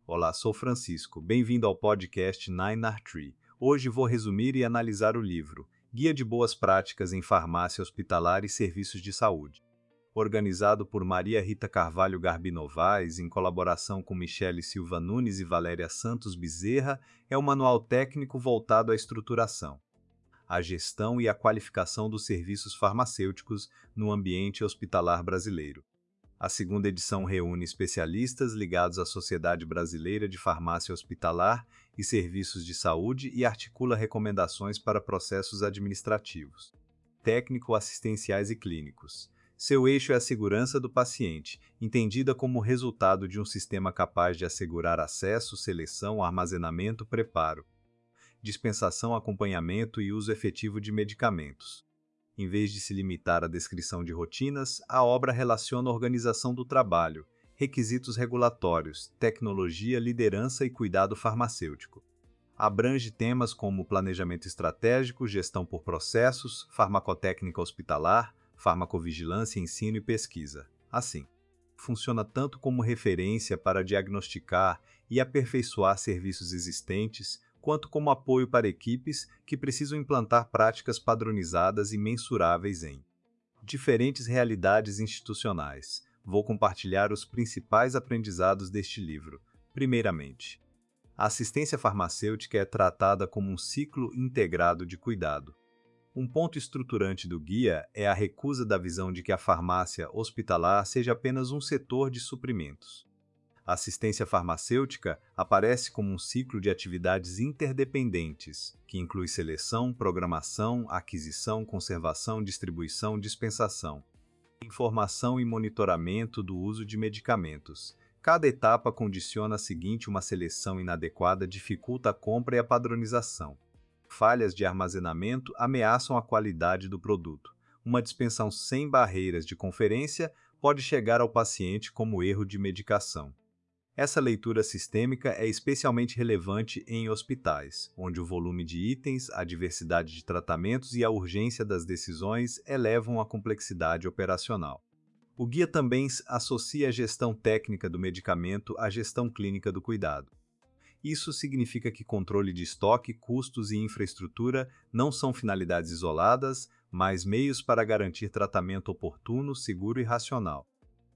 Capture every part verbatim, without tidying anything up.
Olá, sou Francisco. Bem-vindo ao podcast Nine R Tree. Hoje vou resumir e analisar o livro Guia de Boas Práticas em Farmácia Hospitalar e Serviços de Saúde, organizado por Maria Rita Carvalho Garbi Novaes, em colaboração com Michele Silva Nunes e Valéria Santos Bezerra. É um manual técnico voltado à estruturação, à gestão e à qualificação dos serviços farmacêuticos no ambiente hospitalar brasileiro. A segunda edição reúne especialistas ligados à Sociedade Brasileira de Farmácia Hospitalar e Serviços de Saúde e articula recomendações para processos administrativos, técnico-assistenciais e clínicos. Seu eixo é a segurança do paciente, entendida como resultado de um sistema capaz de assegurar acesso, seleção, armazenamento, preparo, dispensação, acompanhamento e uso efetivo de medicamentos. Em vez de se limitar à descrição de rotinas, a obra relaciona a organização do trabalho, requisitos regulatórios, tecnologia, liderança e cuidado farmacêutico. Abrange temas como planejamento estratégico, gestão por processos, farmacotécnica hospitalar, farmacovigilância, ensino e pesquisa. Assim, funciona tanto como referência para diagnosticar e aperfeiçoar serviços existentes, quanto como apoio para equipes que precisam implantar práticas padronizadas e mensuráveis em diferentes realidades institucionais. Vou compartilhar os principais aprendizados deste livro. Primeiramente, a assistência farmacêutica é tratada como um ciclo integrado de cuidado. Um ponto estruturante do guia é a recusa da visão de que a farmácia hospitalar seja apenas um setor de suprimentos. A assistência farmacêutica aparece como um ciclo de atividades interdependentes, que inclui seleção, programação, aquisição, conservação, distribuição, dispensação, informação e monitoramento do uso de medicamentos. Cada etapa condiciona a seguinte: uma seleção inadequada dificulta a compra e a padronização. Falhas de armazenamento ameaçam a qualidade do produto. Uma dispensação sem barreiras de conferência pode chegar ao paciente como erro de medicação. Essa leitura sistêmica é especialmente relevante em hospitais, onde o volume de itens, a diversidade de tratamentos e a urgência das decisões elevam a complexidade operacional. O guia também associa a gestão técnica do medicamento à gestão clínica do cuidado. Isso significa que controle de estoque, custos e infraestrutura não são finalidades isoladas, mas meios para garantir tratamento oportuno, seguro e racional.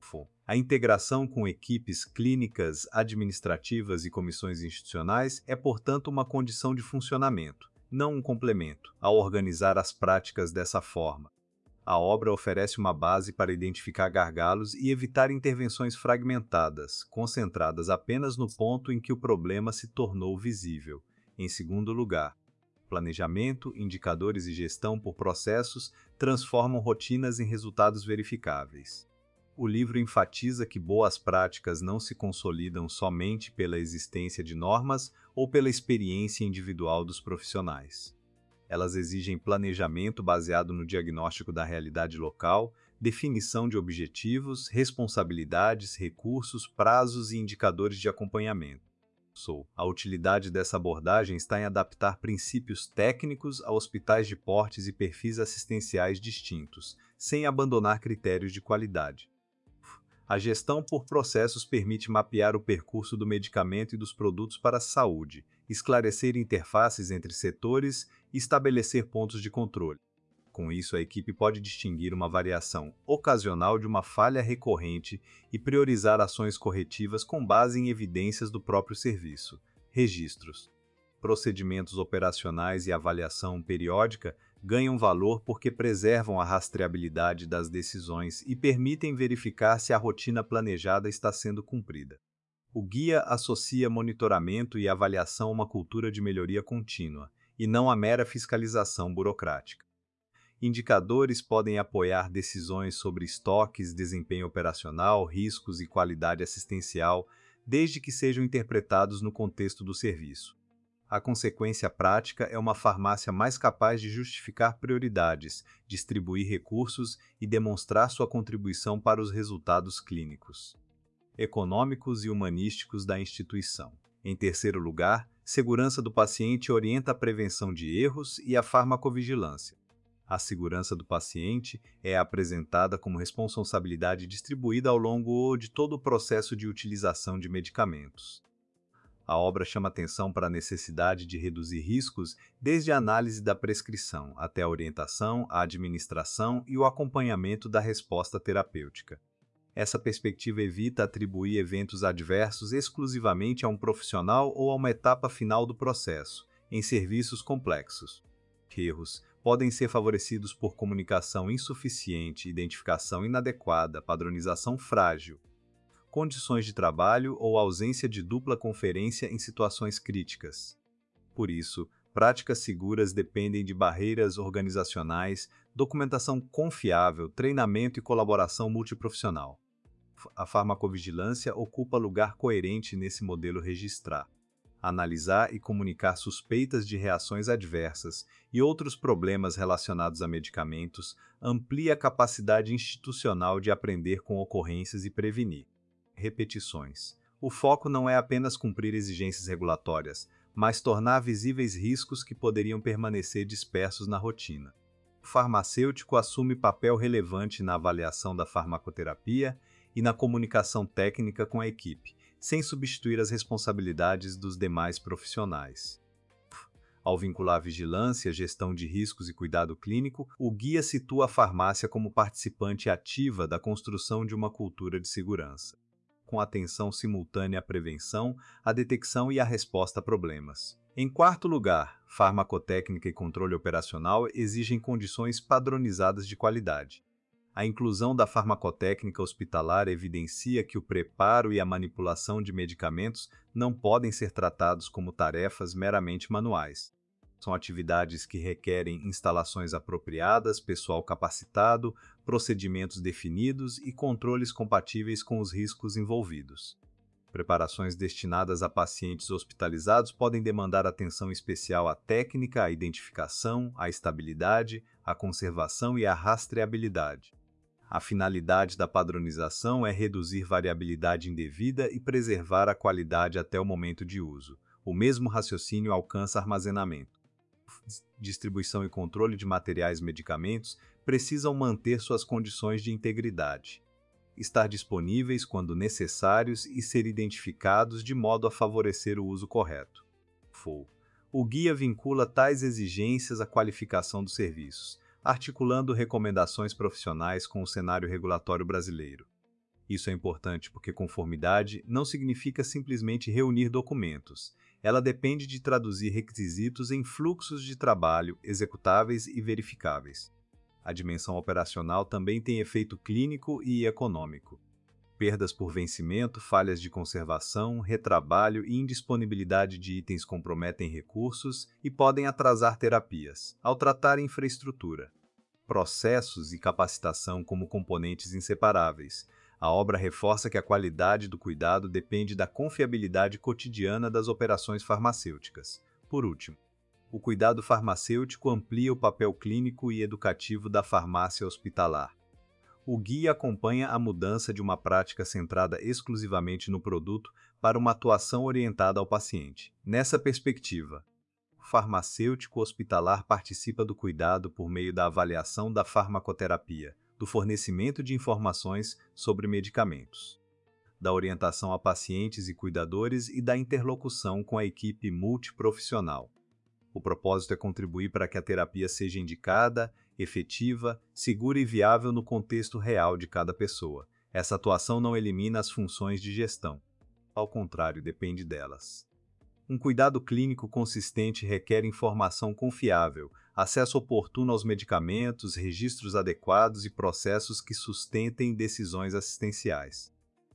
A integração com equipes clínicas, administrativas e comissões institucionais é, portanto, uma condição de funcionamento, não um complemento, ao organizar as práticas dessa forma. A obra oferece uma base para identificar gargalos e evitar intervenções fragmentadas, concentradas apenas no ponto em que o problema se tornou visível. Em segundo lugar, planejamento, indicadores e gestão por processos transformam rotinas em resultados verificáveis. O livro enfatiza que boas práticas não se consolidam somente pela existência de normas ou pela experiência individual dos profissionais. Elas exigem planejamento baseado no diagnóstico da realidade local, definição de objetivos, responsabilidades, recursos, prazos e indicadores de acompanhamento. A utilidade dessa abordagem está em adaptar princípios técnicos a hospitais de portes e perfis assistenciais distintos, sem abandonar critérios de qualidade. A gestão por processos permite mapear o percurso do medicamento e dos produtos para a saúde, esclarecer interfaces entre setores e estabelecer pontos de controle. Com isso, a equipe pode distinguir uma variação ocasional de uma falha recorrente e priorizar ações corretivas com base em evidências do próprio serviço. Registros, procedimentos operacionais e avaliação periódica ganham valor porque preservam a rastreabilidade das decisões e permitem verificar se a rotina planejada está sendo cumprida. O guia associa monitoramento e avaliação a uma cultura de melhoria contínua, e não a mera fiscalização burocrática. Indicadores podem apoiar decisões sobre estoques, desempenho operacional, riscos e qualidade assistencial, desde que sejam interpretados no contexto do serviço. A consequência prática é uma farmácia mais capaz de justificar prioridades, distribuir recursos e demonstrar sua contribuição para os resultados clínicos, econômicos e humanísticos da instituição. Em terceiro lugar, segurança do paciente orienta a prevenção de erros e a farmacovigilância. A segurança do paciente é apresentada como responsabilidade distribuída ao longo de todo o processo de utilização de medicamentos. A obra chama atenção para a necessidade de reduzir riscos desde a análise da prescrição até a orientação, a administração e o acompanhamento da resposta terapêutica. Essa perspectiva evita atribuir eventos adversos exclusivamente a um profissional ou a uma etapa final do processo, em serviços complexos. Erros podem ser favorecidos por comunicação insuficiente, identificação inadequada, padronização frágil, condições de trabalho ou ausência de dupla conferência em situações críticas. Por isso, práticas seguras dependem de barreiras organizacionais, documentação confiável, treinamento e colaboração multiprofissional. A farmacovigilância ocupa lugar coerente nesse modelo registrar. Analisar e comunicar suspeitas de reações adversas e outros problemas relacionados a medicamentos amplia a capacidade institucional de aprender com ocorrências e prevenir. Repetições. O foco não é apenas cumprir exigências regulatórias, mas tornar visíveis riscos que poderiam permanecer dispersos na rotina. O farmacêutico assume papel relevante na avaliação da farmacoterapia e na comunicação técnica com a equipe, sem substituir as responsabilidades dos demais profissionais. Ao vincular vigilância, gestão de riscos e cuidado clínico, o guia situa a farmácia como participante ativa da construção de uma cultura de segurança, com atenção simultânea à prevenção, à detecção e à resposta a problemas. Em quarto lugar, farmacotécnica e controle operacional exigem condições padronizadas de qualidade. A inclusão da farmacotécnica hospitalar evidencia que o preparo e a manipulação de medicamentos não podem ser tratados como tarefas meramente manuais. São atividades que requerem instalações apropriadas, pessoal capacitado, procedimentos definidos e controles compatíveis com os riscos envolvidos. Preparações destinadas a pacientes hospitalizados podem demandar atenção especial à técnica, à identificação, à estabilidade, à conservação e à rastreabilidade. A finalidade da padronização é reduzir variabilidade indevida e preservar a qualidade até o momento de uso. O mesmo raciocínio alcança armazenamento. Distribuição e controle de materiais e medicamentos precisam manter suas condições de integridade, estar disponíveis quando necessários e ser identificados de modo a favorecer o uso correto. O guia vincula tais exigências à qualificação dos serviços, articulando recomendações profissionais com o cenário regulatório brasileiro. Isso é importante porque conformidade não significa simplesmente reunir documentos. Ela depende de traduzir requisitos em fluxos de trabalho executáveis e verificáveis. A dimensão operacional também tem efeito clínico e econômico. Perdas por vencimento, falhas de conservação, retrabalho e indisponibilidade de itens comprometem recursos e podem atrasar terapias. Ao tratar infraestrutura, processos e capacitação como componentes inseparáveis, a obra reforça que a qualidade do cuidado depende da confiabilidade cotidiana das operações farmacêuticas. Por último, o cuidado farmacêutico amplia o papel clínico e educativo da farmácia hospitalar. O guia acompanha a mudança de uma prática centrada exclusivamente no produto para uma atuação orientada ao paciente. Nessa perspectiva, o farmacêutico hospitalar participa do cuidado por meio da avaliação da farmacoterapia, do fornecimento de informações sobre medicamentos, da orientação a pacientes e cuidadores e da interlocução com a equipe multiprofissional. O propósito é contribuir para que a terapia seja indicada, efetiva, segura e viável no contexto real de cada pessoa. Essa atuação não elimina as funções de gestão. Ao contrário, depende delas. Um cuidado clínico consistente requer informação confiável, acesso oportuno aos medicamentos, registros adequados e processos que sustentem decisões assistenciais.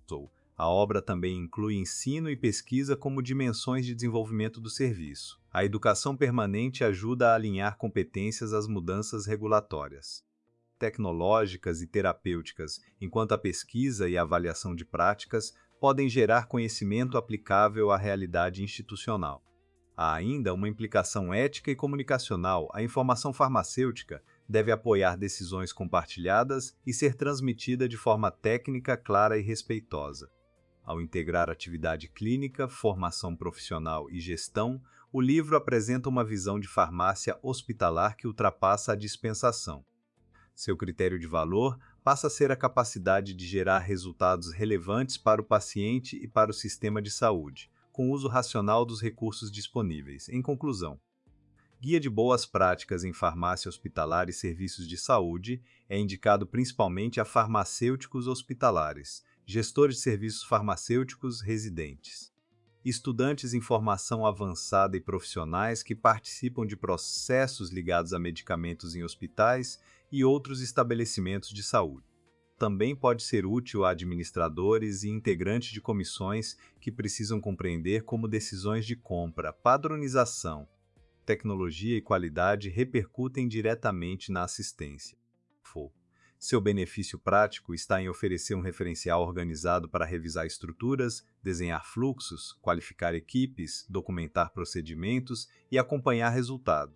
A obra também inclui ensino e pesquisa como dimensões de desenvolvimento do serviço. A educação permanente ajuda a alinhar competências às mudanças regulatórias, tecnológicas e terapêuticas, enquanto a pesquisa e a avaliação de práticas podem gerar conhecimento aplicável à realidade institucional. Há ainda uma implicação ética e comunicacional. A informação farmacêutica deve apoiar decisões compartilhadas e ser transmitida de forma técnica, clara e respeitosa. Ao integrar atividade clínica, formação profissional e gestão, o livro apresenta uma visão de farmácia hospitalar que ultrapassa a dispensação. Seu critério de valor passa a ser a capacidade de gerar resultados relevantes para o paciente e para o sistema de saúde, com uso racional dos recursos disponíveis. Em conclusão, Guia de Boas Práticas em Farmácia Hospitalar e Serviços de Saúde é indicado principalmente a farmacêuticos hospitalares, gestores de serviços farmacêuticos residentes, estudantes em formação avançada e profissionais que participam de processos ligados a medicamentos em hospitais e outros estabelecimentos de saúde. Também pode ser útil a administradores e integrantes de comissões que precisam compreender como decisões de compra, padronização, tecnologia e qualidade repercutem diretamente na assistência. Seu benefício prático está em oferecer um referencial organizado para revisar estruturas, desenhar fluxos, qualificar equipes, documentar procedimentos e acompanhar resultados.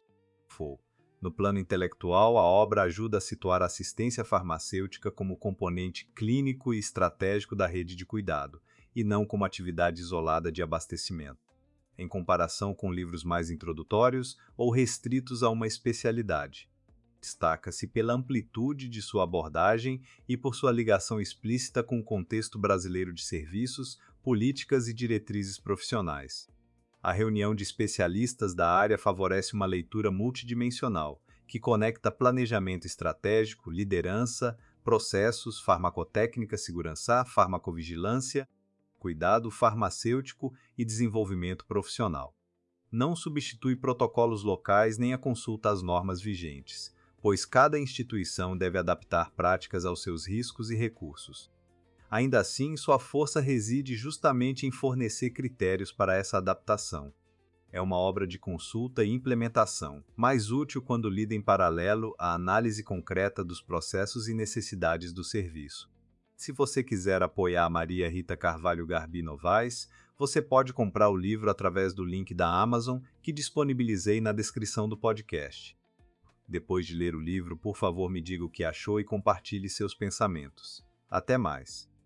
No plano intelectual, a obra ajuda a situar a assistência farmacêutica como componente clínico e estratégico da rede de cuidado, e não como atividade isolada de abastecimento, em comparação com livros mais introdutórios ou restritos a uma especialidade. Destaca-se pela amplitude de sua abordagem e por sua ligação explícita com o contexto brasileiro de serviços, políticas e diretrizes profissionais. A reunião de especialistas da área favorece uma leitura multidimensional, que conecta planejamento estratégico, liderança, processos, farmacotécnica, segurança, farmacovigilância, cuidado farmacêutico e desenvolvimento profissional. Não substitui protocolos locais nem a consulta às normas vigentes, pois cada instituição deve adaptar práticas aos seus riscos e recursos. Ainda assim, sua força reside justamente em fornecer critérios para essa adaptação. É uma obra de consulta e implementação, mais útil quando lida em paralelo à análise concreta dos processos e necessidades do serviço. Se você quiser apoiar a Maria Rita Carvalho Garbi Novaes, você pode comprar o livro através do link da Amazon que disponibilizei na descrição do podcast. Depois de ler o livro, por favor me diga o que achou e compartilhe seus pensamentos. Até mais!